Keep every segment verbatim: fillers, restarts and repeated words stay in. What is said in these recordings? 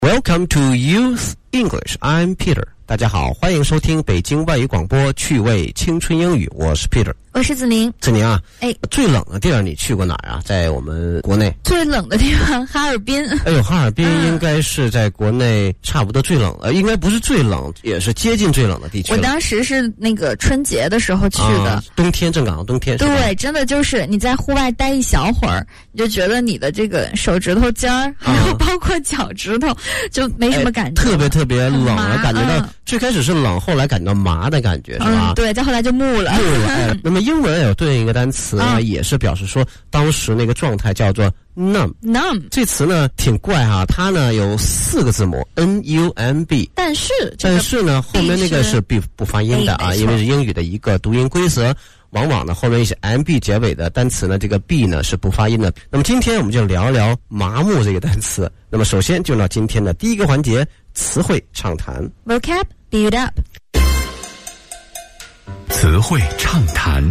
Welcome to Youth English. I'm Peter. 大家好，欢迎收听北京外语广播趣味青春英语，我是 Peter。 我是子宁。 子宁啊， 哎， 最冷的地儿你去过哪儿啊？在我们国内最冷的地方哈尔滨。 哎呦，哈尔滨应该是在国内差不多最冷，呃，应该不是最冷，也是接近最冷的地区了。 我当时是那个春节的时候去的， 啊、冬天正赶上冬天。 对，真的就是你在户外待一小会儿，你就觉得你的这个手指头尖儿，还有包括脚趾头，就没什么感觉、 哎，特别特别冷了，感觉到、嗯、最开始是冷，后来感觉到麻的感觉，是吧？ 嗯、对，再后来就木了。 木了。哎，那么英文有对应一个单词啊、嗯，也是表示说当时那个状态叫做 numb。numb 这词呢挺怪哈，它呢有四个字母 N U M B， 但是但是呢后面那个是不不发音的啊，因为是英语的一个读音规则。往往呢，后面一些 M B 结尾的单词呢，这个 B 呢是不发音的。那么今天我们就聊聊麻木这个单词。那么首先就到今天的第一个环节，词汇畅谈。 Vocab build up。 词汇畅谈。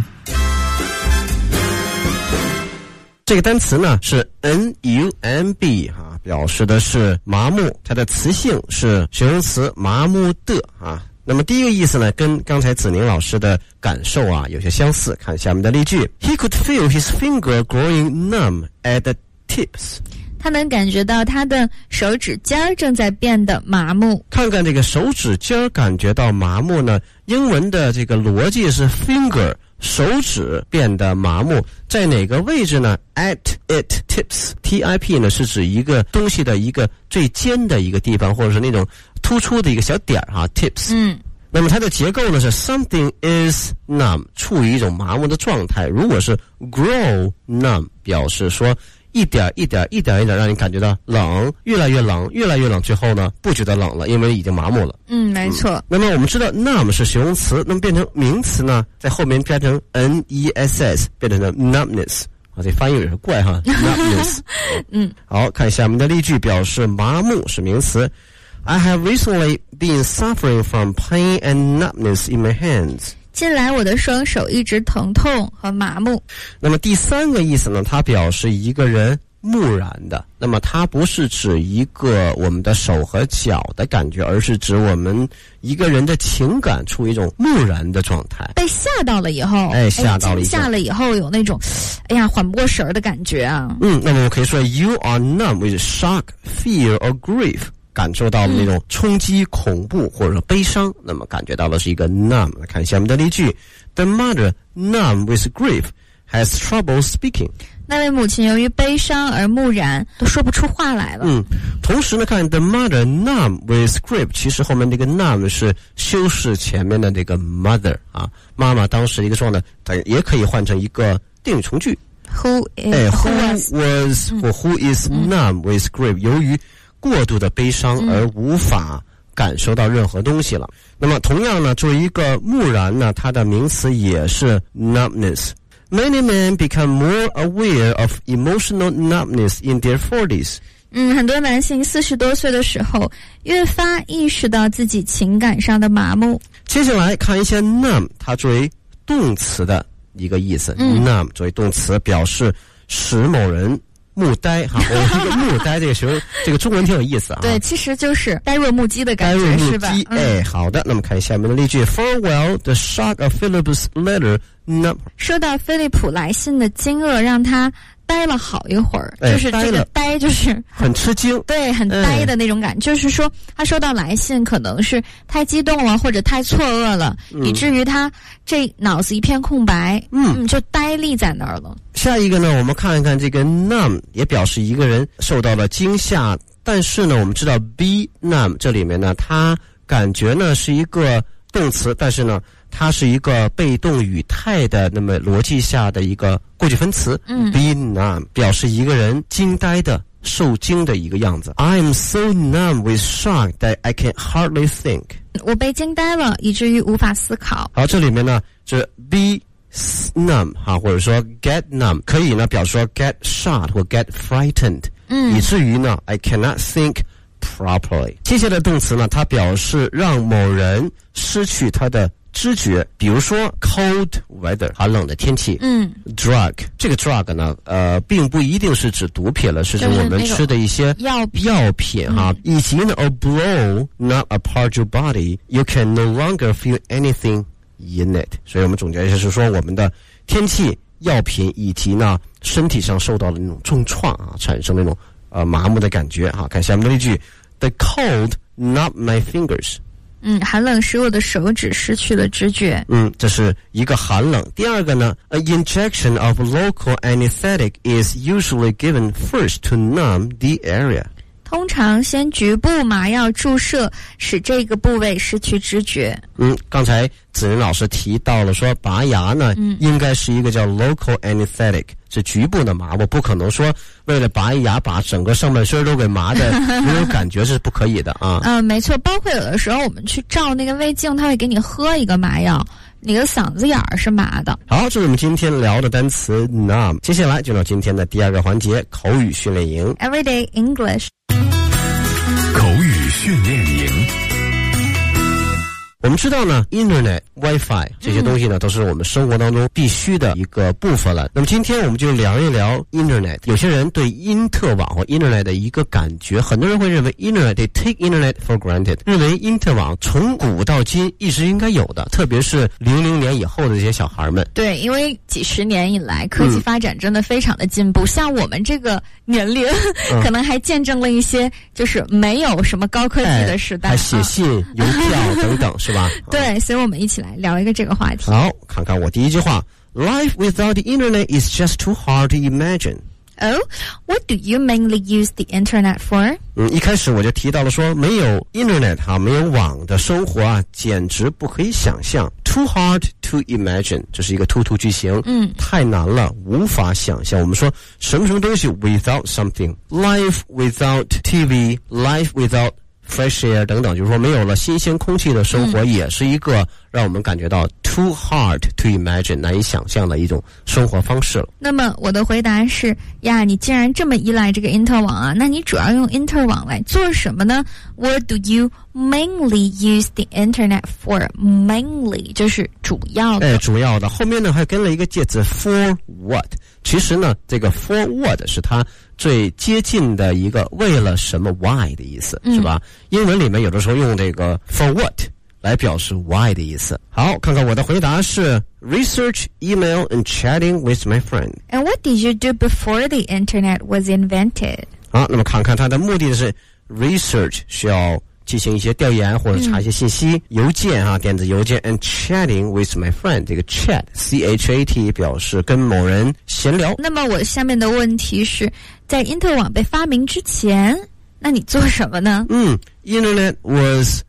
这个单词呢是 N U M B 啊，表示的是麻木，它的词性是形容词麻木的啊。那么第一个意思呢，跟刚才子宁老师的感受啊有些相似。看下面的例句 ：He could feel his finger growing numb at the tips。 他能感觉到他的手指尖正在变得麻木。 看看这个手指尖感觉到麻木呢，英文的这个逻辑是 finger。手指变得麻木，在哪个位置呢 ？At it tips， T I P 呢是指一个东西的一个最尖的一个地方，或者是那种突出的一个小点哈 ，tips。 嗯， 那么它的结构呢是 something is numb， 处于一种麻木的状态。如果是 grow numb， 表示说一点一点一点一点让你感觉到冷，越来越冷，越来越冷，最后呢不觉得冷了，因为已经麻木了。 嗯，没错、嗯。 那么我们知道 numb 是形容词，那么变成名词呢，在后面变成 N E S S， 变成了 numbness。啊，这发音有点怪哈 ，numbness。 嗯， 好看下面的例句，表示麻木是名词。I have recently been suffering from pain and numbness in my hands。 近来我的双手一直疼痛和麻木。 那么第三个意思呢，它表示一个人木然的。那么它不是指一个我们的手和脚的感觉，而是指我们一个人的情感处于一种木然的状态。 被吓到了以后， 哎，吓到了以后， 吓了以后有那种，哎呀，缓不过神儿的感觉啊。 嗯，那么我可以说 ，You are numb with shock, fear or grief。感受到了那种冲击、恐怖或者说悲伤，那么感觉到的是一个 numb。来看下面的例句 ：The mother, numb with grief, has trouble speaking。 那位母亲由于悲伤而木然，都说不出话来了。 嗯，同时呢，看 the mother numb with grief， 其实后面这个 numb 是修饰前面的这个 mother 啊，妈妈当时一个状态，但也可以换成一个定语从句。 Who is, 哎 ，Who was、嗯、或 Who is numb with grief？、嗯、由于过度的悲伤而无法感受到任何东西了。嗯、那么同样呢，作为一个木然呢，它的名词也是 numbness。Many men become more aware of emotional numbness in their forties。 嗯，很多男性四十多岁的时候，越发意识到自己情感上的麻木。 接下来看一下 numb， 它作为动词的一个意思。 嗯、 numb 作为动词，表示使某人木呆哈，我这个木呆这个形容，这个中文挺有意思啊。 对，其实就是呆若木鸡的感觉，是吧？ 嗯、哎，好的，那么看下面的例句 ：For the shock of Philip's letter numb。 收到菲利普来信的惊愕，让他呆了好一会儿， 哎、 就是这个呆，就是很吃惊， 对，很呆的那种感觉。哎、就是说，他收到来信可能是太激动了，或者太错愕了，嗯、以至于他这脑子一片空白， 嗯， 嗯就呆立在那儿了。 下一个呢，我们看一看这个 numb， 也表示一个人受到了惊吓。但是呢，我们知道 be numb 这里面呢，它感觉呢是一个动词，但是呢，它是一个被动语态的那么逻辑下的一个过去分词。 嗯 ，be numb 表示一个人惊呆的、受惊的一个样子。I am so numb with shock that I can hardly think。 我被惊呆了，以至于无法思考。 好，这里面呢是 be numb 哈，或者说 get numb， 可以呢表示说 get shocked 或 get frightened， 嗯， 以至于呢 I cannot think properly。接下来的动词呢，它表示让某人失去他的知觉，比如说 cold weather 寒冷的天气， 嗯 drug 这个 drug 呢，呃，并不一定是指毒品了，是指我们吃的一些药品药品哈， 嗯、 以及呢 a blow not apart your body, you can no longer feel anything in it。所以我们总结一下，是说我们的天气、药品以及呢身体上受到的那种重创啊，产生那种呃麻木的感觉哈。看下面的例句 ：The cold not my fingers。 嗯，寒冷使我的手指失去了知觉。 嗯，这是一个寒冷。第二个呢 ，an injection of local anesthetic is usually given first to numb the area。 通常先局部麻药注射，使这个部位失去知觉。 嗯，刚才子仁老师提到了说，拔牙呢，嗯、应该是一个叫 local anesthetic， 是局部的麻，我不可能说为了拔一牙把整个上半身都给麻的没有感觉，是不可以的啊。 嗯、呃，没错，包括有的时候我们去照那个胃镜，他会给你喝一个麻药，你的嗓子眼儿是麻的。 好，这是我们今天聊的单词 numb。接下来就到今天的第二个环节，口语训练营 Everyday English。 口语训练营。 我们知道呢 Internet、Wi-Fi 这些东西呢、嗯、都是我们生活当中必须的一个部分了。那么今天我们就聊一聊 Internet。有些人对因特网或 Internet 的一个感觉，很多人会认为 Internet they take Internet for granted， 认为因特网从古到今一直应该有的，特别是零零年以后的这些小孩们。 对，因为几十年以来科技发展真的非常的进步、嗯、像我们这个年龄、嗯、可能还见证了一些就是没有什么高科技的时代、 哎、还写信、啊、邮票等等是吧？ 对，所以我们一起来聊一个这个话题。 好，看看我第一句话 Life without the internet is just too hard to imagine. Oh, what do you mainly use the internet for? 嗯，一开始我就提到了说，没有 internet 哈、啊，没有网的生活啊，简直不可以想象。Too hard to imagine， 这是一个突突句型， 嗯， 太难了，无法想象。我们说什么什么东西 without something， life without T V，life without fresh air 等等，就是说没有了新鲜空气的生活、嗯、也是一个让我们感觉到 too hard to imagine 难以想象的一种生活方式了。 那么我的回答是呀，你既然这么依赖这个因特网啊，那你主要用因特网来做什么呢？ What do you mainly use the internet for? Mainly 就是主要的。 哎，主要的后面呢还跟了一个介词 for what。其实呢这个 for what 是它最接近的一个为了什么 why 的意思、嗯、是吧？英文里面有的时候用这个 for what 来表示 why 的意思。好，看看我的回答是 research, email and chatting with my friend. And what did you do before the internet was invented? 好，那么看看它的目的是 research 需要进行一些调研或者查一些信息、嗯、邮件啊，电子邮件 and chatting with my friend， 这个 chat C H A T 表示跟某人闲聊。 那么我下面的问题是，在因特网被发明之前，那你做什么呢？ 嗯 Internet was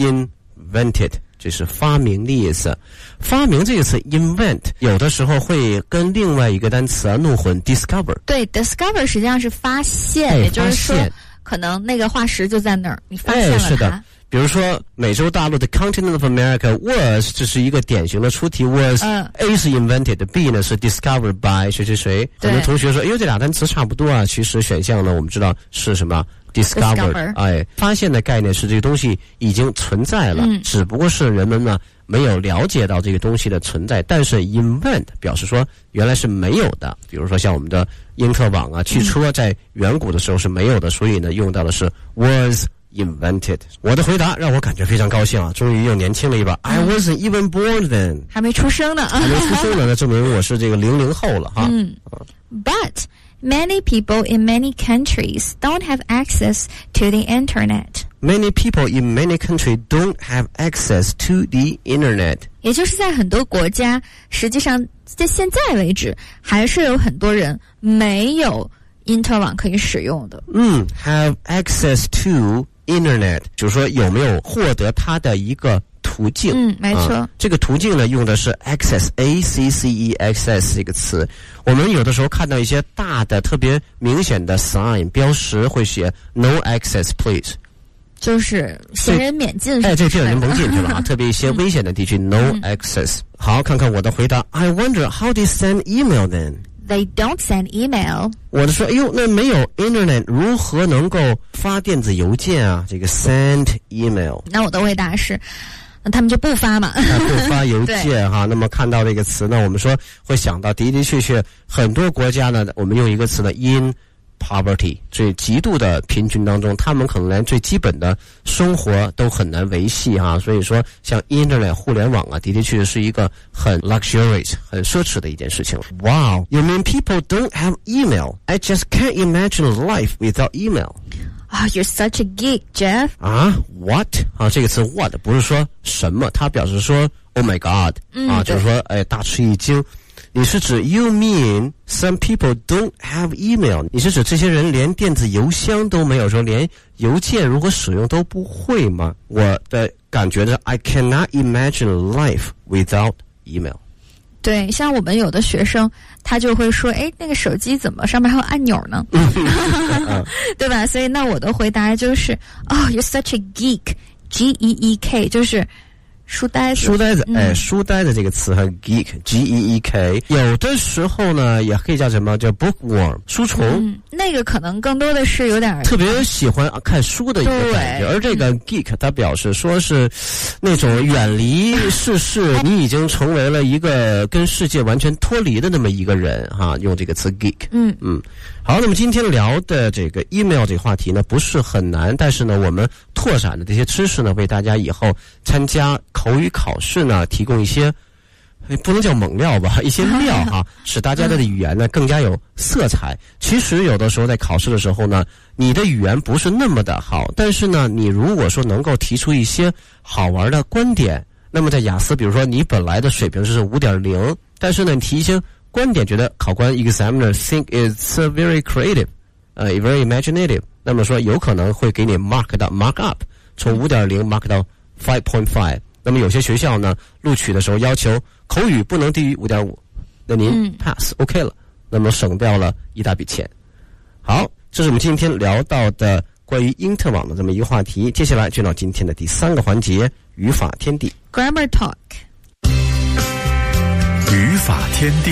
invented， 这是发明的意思。发明这个词 invent 有的时候会跟另外一个单词啊弄混 discover。对 discover 实际上是发现、 哎、 也就是说可能那个化石就在那儿，你发现了它、 哎、是的。比如说美洲大陆的 continent of America was， 这是一个典型的出题 was、嗯、A 是 invented， B 呢是 discovered by 谁谁谁。很多同学说哎呦这俩单词差不多啊，其实选项呢我们知道是什么 discovered， discover 哎，发现的概念是这个东西已经存在了、嗯、只不过是人们呢没有了解到这个东西的存在。但是 invent 表示说原来是没有的，比如说像我们的因特网啊，汽车在远古的时候是没有的、嗯、所以呢用到的是 was invented。 我的回答让我感觉非常高兴啊，终于又年轻了一把、嗯、I wasn't even born then， 还没出生呢还没出生呢，那证明我是这个零零后了哈。 嗯 But many people in many countries don't have access to the internet. Many people in many countries don't have access to the internet. 也就是在很多国家，实际上在现在为止，还是有很多人没有因特网可以使用的。 嗯 ，have access to internet， 就是说有没有获得它的一个途径。 嗯，没错、 啊。这个途径呢，用的是 access A C C E access 这个词。我们有的时候看到一些大的、特别明显的 sign 标识会写 no access please， 就是行人免进。 哎，这这人甭进去了啊！特别一些危险的地区、嗯、no access。好，看看我的回答。I wonder how they send email then.They don't send email. 我就说，哎呦，那没有 internet 如何能够发电子邮件啊？这个 send email。 那我的回答是那他们就不发嘛， 不发邮件哈。那么看到这个词呢，我们说会想到的的确确很多国家呢，我们用一个词呢 in poverty 最极度的贫穷当中，他们可能连最基本的生活都很难维系哈。所以说像 internet 互联网啊，的的确确是一个很 luxurious 很奢侈的一件事情。 Wow, you mean people don't have email? I just can't imagine life without email. Oh, you're such a geek, Jeff. 啊 what 啊，这个词 what 不是说什么，它表示说 oh my god 啊，就是说哎大吃一惊。你是指 you mean some people don't have email？ 你是指这些人连电子邮箱都没有，说连邮件如何使用都不会吗？我的感觉是 I cannot imagine life without email。 对，像我们有的学生，他就会说，哎，那个手机怎么上面还有按钮呢？对吧？所以那我的回答就是，Oh, you're such a geek, G E E K， 就是书呆子。 书呆子， 嗯、 哎，书呆子这个词和 geek, G E E K， 有的时候呢也可以叫什么？叫 bookworm， 书虫。 嗯，那个可能更多的是有点特别喜欢看书的一个感觉，而这个 geek 它表示说是那种远离世事，你已经成为了一个跟世界完全脱离的那么一个人哈，用这个词 geek。 嗯嗯，好，那么今天聊的这个 email 这个话题呢不是很难，但是呢我们拓展的这些知识呢，为大家以后参加口语考试呢提供一些不能叫猛料吧，一些料哈，使大家的语言呢更加有色彩。其实有的时候在考试的时候呢，你的语言不是那么的好，但是呢，你如果说能够提出一些好玩的观点，那么在雅思，比如说你本来的水平是 五点零， 但是呢，你提一些观点，觉得考官 examiner think it's very creative， 呃 very imaginative， 那么说有可能会给你 mark 到 mark up， 从 五点零 mark 到 五点五。那么有些学校呢，录取的时候要求口语不能低于 五点五， 那您 pass、嗯、OK 了，那么省掉了一大笔钱。好，这是我们今天聊到的关于因特网的这么一个话题。接下来进到今天的第三个环节，语法天地 Grammar Talk。 语法天地。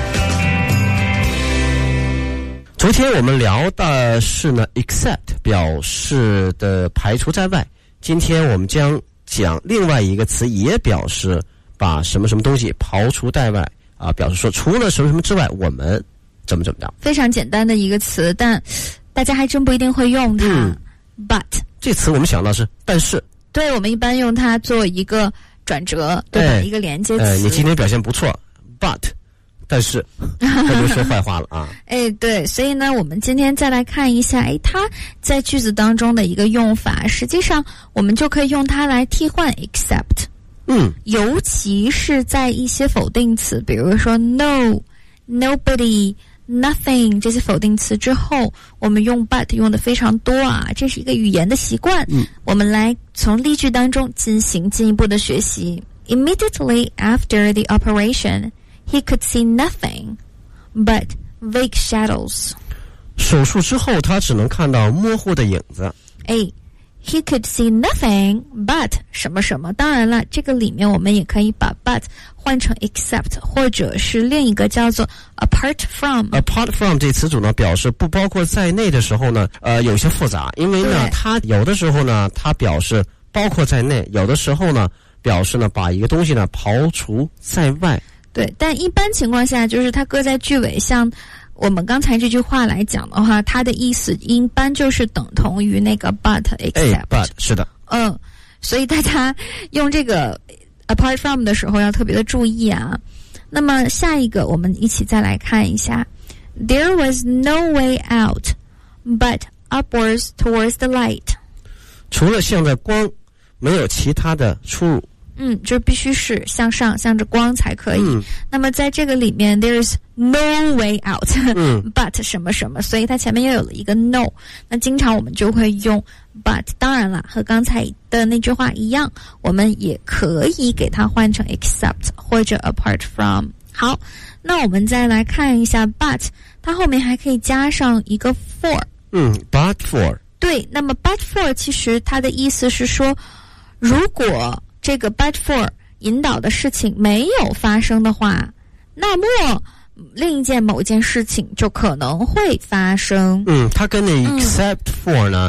昨天我们聊的是呢 except 表示的排除在外，今天我们将讲另外一个词，也表示把什么什么东西刨除在外啊，表示说除了什么什么之外，我们怎么怎么样。 非常简单的一个词，但大家还真不一定会用它。嗯、But 这词我们想到是但是，对， 我们一般用它做一个转折，对吧？哎、一个连接词。 哎，你今天表现不错 ，but 但是他就说坏话了啊。 哎，对，所以呢，我们今天再来看一下，哎，它在句子当中的一个用法，实际上我们就可以用它来替换 except。 嗯， 尤其是在一些否定词，比如说 no、nobody、nothing 这些否定词之后，我们用 but 用的非常多啊，这是一个语言的习惯。 嗯， 我们来从例句当中进行进一步的学习。Immediately after the operation, he could see nothing but vague shadows. 手术之后，他只能看到模糊的影子。 哎。He could see nothing but 什么什么，当然了，这个里面我们也可以把 but 换成 except， 或者是另一个叫做 apart from。apart from 这词组呢，表示不包括在内的时候呢，呃，有些复杂，因为呢，它有的时候呢，它表示包括在内，有的时候呢，表示呢把一个东西呢刨除在外。对，但一般情况下，就是它搁在句尾，像我们刚才这句话来讲的话，它的意思一般就是等同于那个 but except、哎、but 是的，嗯，所以大家用这个 apart from 的时候要特别的注意啊。那么下一个我们一起再来看一下 There was no way out but upwards towards the light。 除了向着光，没有其他的出入。嗯，就必须是向上向着光才可以、嗯、那么在这个里面 there's no way out、嗯、but 什么什么，所以它前面又有了一个 no， 那经常我们就会用 but， 当然了，和刚才的那句话一样，我们也可以给它换成 except 或者 apart from。 好，那我们再来看一下 but， 它后面还可以加上一个 for。 嗯 but for， 对，那么 but for 其实它的意思是说，如果这个 but for 引导的事情没有发生的话，那么另一件某件事情就可能会发生。嗯，它跟那 except for 呢、嗯、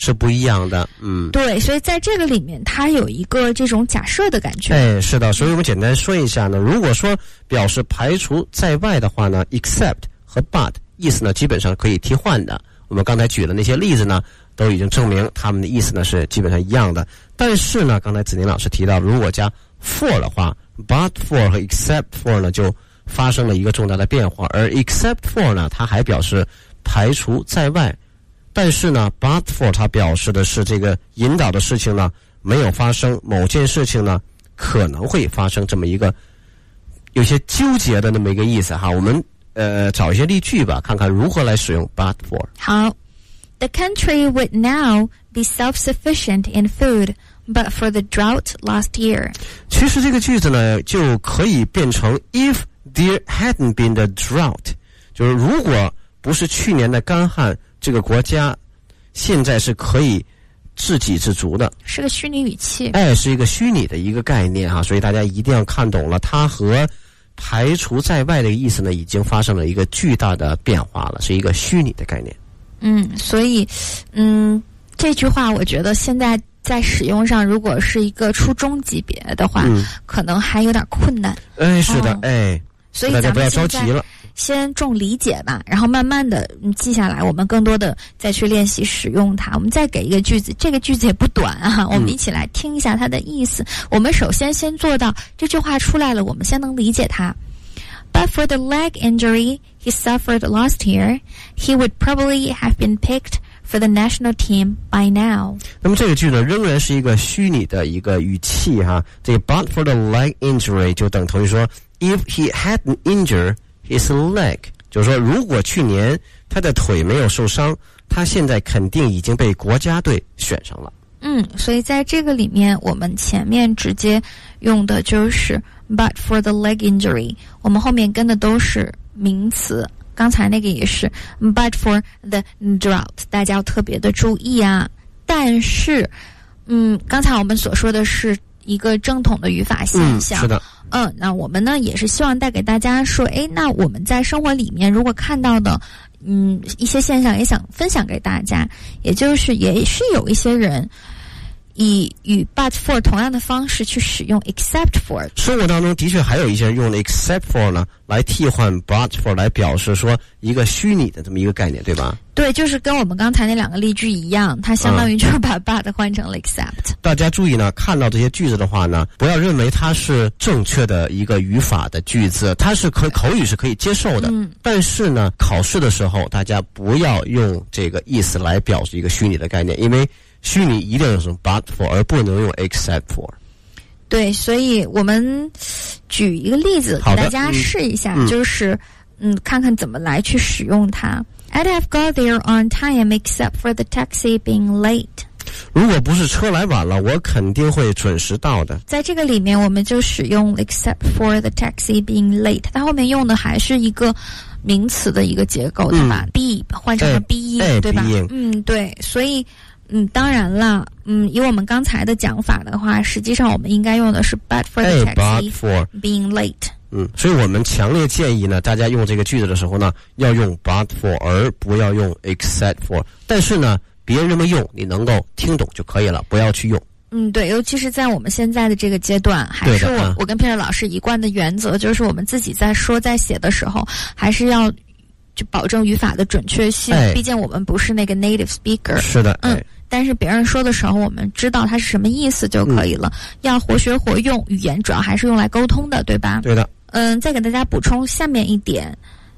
是不一样的。嗯， 对，所以在这个里面它有一个这种假设的感觉。 哎，是的，所以我们简单说一下呢，如果说表示排除在外的话呢 except 和 but 意思呢基本上可以替换的。我们刚才举的那些例子呢都已经证明它们的意思呢是基本上一样的。但是呢刚才子宁老师提到，如果加 for 的话， but for 和 except for 呢就发生了一个重大的变化，而 except for 呢它还表示排除在外，但是呢 but for 它表示的是这个引导的事情呢没有发生，某件事情呢可能会发生，这么一个有些纠结的那么一个意思哈。我们呃找一些例句吧，看看如何来使用 but for。 好， The country would now be self-sufficient in food but for the drought last year。 其实这个句子呢就可以变成 if there hadn't been the drought， 就是如果不是去年的干旱，这个国家现在是可以自给自足的。 是个虚拟语气， 哎，是一个虚拟的一个概念哈，所以大家一定要看懂了，它和排除在外的意思呢已经发生了一个巨大的变化了，是一个虚拟的概念。 嗯，所以嗯这句话我觉得现在在使用上，如果是一个初中级别的话、嗯、可能还有点困难。 哎，是的、哦、哎， 所以咱们大家不要着急了， 先重理解吧，然后慢慢的记下来，我们更多的再去练习使用它。我们再给一个句子，这个句子也不短啊，我们一起来听一下它的意思、嗯、我们首先先做到这句话出来了，我们先能理解它。 But for the leg injury he suffered last year, he would probably have been picked for the national team by now。 那么这个句呢仍然是一个虚拟的一个语气哈，这个 but for the leg injury 就等同于说 if he hadn't injured his leg， 就是说如果去年他的腿没有受伤，他现在肯定已经被国家队选上了。 嗯，所以在这个里面我们前面直接用的就是 but for the leg injury， 我们后面跟的都是名词，刚才那个也是 but for the drought， 大家要特别的注意啊。但是嗯，刚才我们所说的是一个正统的语法现象、 嗯、是的。 嗯，那我们呢也是希望带给大家说，诶，那我们在生活里面如果看到的嗯一些现象也想分享给大家，也就是也是有一些人以与 but for 同样的方式去使用 except for。 生活当中的确还有一些人用的 except for 呢来替换 but for 来表示说一个虚拟的这么一个概念，对吧？ 对，就是跟我们刚才那两个例句一样，它相当于就是把 but 换成了 except、嗯、 大家注意呢，看到这些句子的话呢，不要认为它是正确的一个语法的句子，它是可口语是可以接受的、嗯、但是呢考试的时候大家不要用这个意思来表示一个虚拟的概念，因为虚拟一定要用 but for 而不能用 except for。 对，所以我们举一个例子给大家试一下、嗯、就是嗯，看看怎么来去使用它。 I'd have got there on time except for the taxi being late。 如果不是车来晚了，我肯定会准时到的。在这个里面我们就使用 except for the taxi being late， 它后面用的还是一个名词的一个结构，对吧、嗯、be 换成了 being、哎、对吧、哎、嗯，对，所以嗯，当然了，嗯，以我们刚才的讲法的话，实际上我们应该用的是 but for the taxi、哎、for being late。 嗯，所以我们强烈建议呢，大家用这个句子的时候呢，要用 but for 而不要用 except for。但是呢，别人这么用，你能够听懂就可以了，不要去用。 嗯，对，尤其是在我们现在的这个阶段，还是我、嗯、我跟 Peter 老师一贯的原则，就是我们自己在说在写的时候，还是要就保证语法的准确性。哎、毕竟我们不是那个 native speaker。 是的， 嗯。哎，但是别人说的时候我们知道它是什么意思就可以了、嗯、要活学活用，语言主要还是用来沟通的，对吧？ 对的。 嗯，再给大家补充下面一点，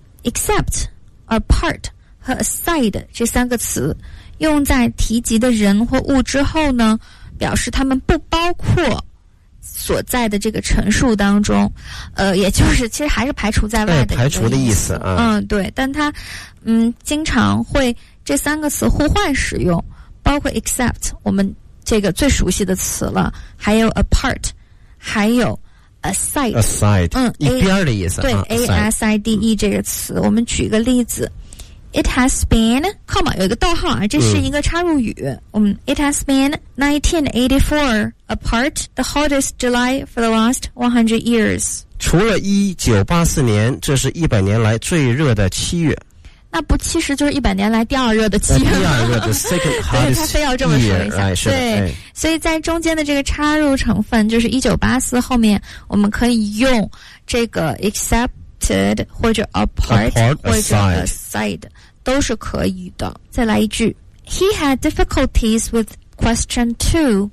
except apart 和 aside 这三个词用在提及的人或物之后呢，表示他们不包括所在的这个陈述当中，呃，也就是其实还是排除在外的一个意思， 排除的意思啊。 嗯，对，但它嗯经常会这三个词互换使用，包括 except 我们这个最熟悉的词了，还有 apart， 还有 aside aside 嗯一边的意思。 对、啊、A S I D E 这个词、嗯、我们举一个例子， It has been comma 有一个逗号啊，这是一个插入语。嗯 It has been nineteen eighty-four apart the hottest July for the last one hundred years。 除了一九八四年，这是一百年来最热的七月。 那不其实就是一百年来第二热的企业吗？ 第二热的 second hottest 对，他非要这么说一下。 哎、 对、 哎， 所以在中间的这个插入成分，就是一九八四后面，我们可以用这个 accepted 或者 apart, apart 或者 aside, aside 都是可以的。再来一句 ，He had difficulties with question two.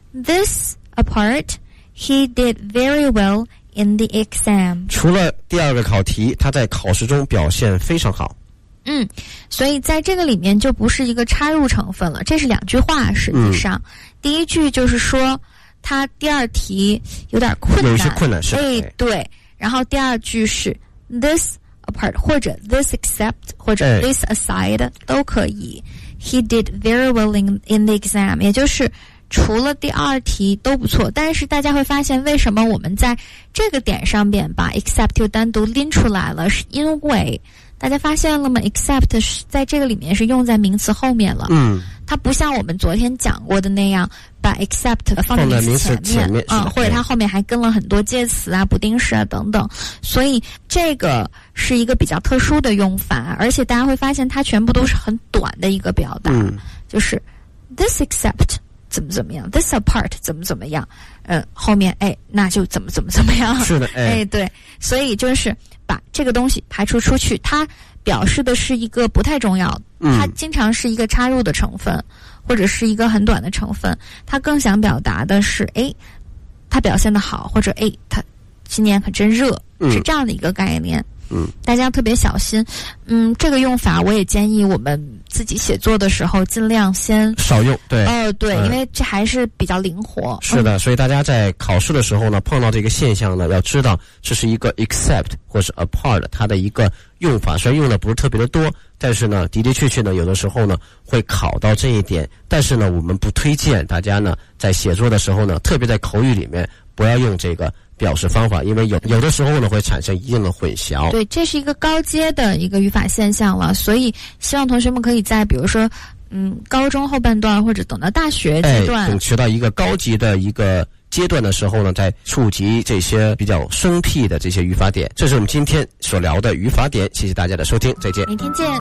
This apart, he did very well in the exam. 除了第二个考题，他在考试中表现非常好。 嗯，所以在这个里面就不是一个插入成分了，这是两句话。实际上，嗯、第一句就是说他第二题有点困难， 有一些困难是。 哎，对。然后第二句是 this apart 或者 this except 或者 this aside、哎、都可以。He did very well in in the exam， 也就是除了第二题都不错，但是大家会发现为什么我们在这个点上边把 except 又单独拎出来了，是因为大家发现了吗 ？except 是在这个里面是用在名词后面了。 嗯， 它不像我们昨天讲过的那样，把 except 放在名词前面啊、嗯，或者它后面还跟了很多介词啊、不定式啊等等。所以这个是一个比较特殊的用法，而且大家会发现它全部都是很短的一个表达， 嗯、 就是 this except 怎么怎么样 ，this apart 怎么怎么样，呃，后面哎那就怎么怎么怎么样。 是的，哎， 哎对，所以就是把这个东西排除出去，它表示的是一个不太重要，它经常是一个插入的成分，或者是一个很短的成分，它更想表达的是，哎，它表现得好，或者哎，它今年可真热，是这样的一个概念。 嗯， 大家特别小心。嗯，这个用法我也建议我们自己写作的时候尽量先少用。对， 哦、呃，对、 嗯， 因为这还是比较灵活。 是的、 嗯， 所以大家在考试的时候呢，碰到这个现象呢，要知道这是一个 except 或是 apart 它的一个用法，虽然用的不是特别的多，但是呢，的的确确呢，有的时候呢会考到这一点。但是呢，我们不推荐大家呢在写作的时候呢，特别在口语里面不要用这个表示方法，因为有有的时候呢会产生一定的混淆。 对，这是一个高阶的一个语法现象了，所以希望同学们可以在比如说嗯高中后半段或者等到大学阶段， 哎，等学到一个高级的一个阶段的时候呢，再触及这些比较生僻的这些语法点。这是我们今天所聊的语法点，谢谢大家的收听，再见。 明天见。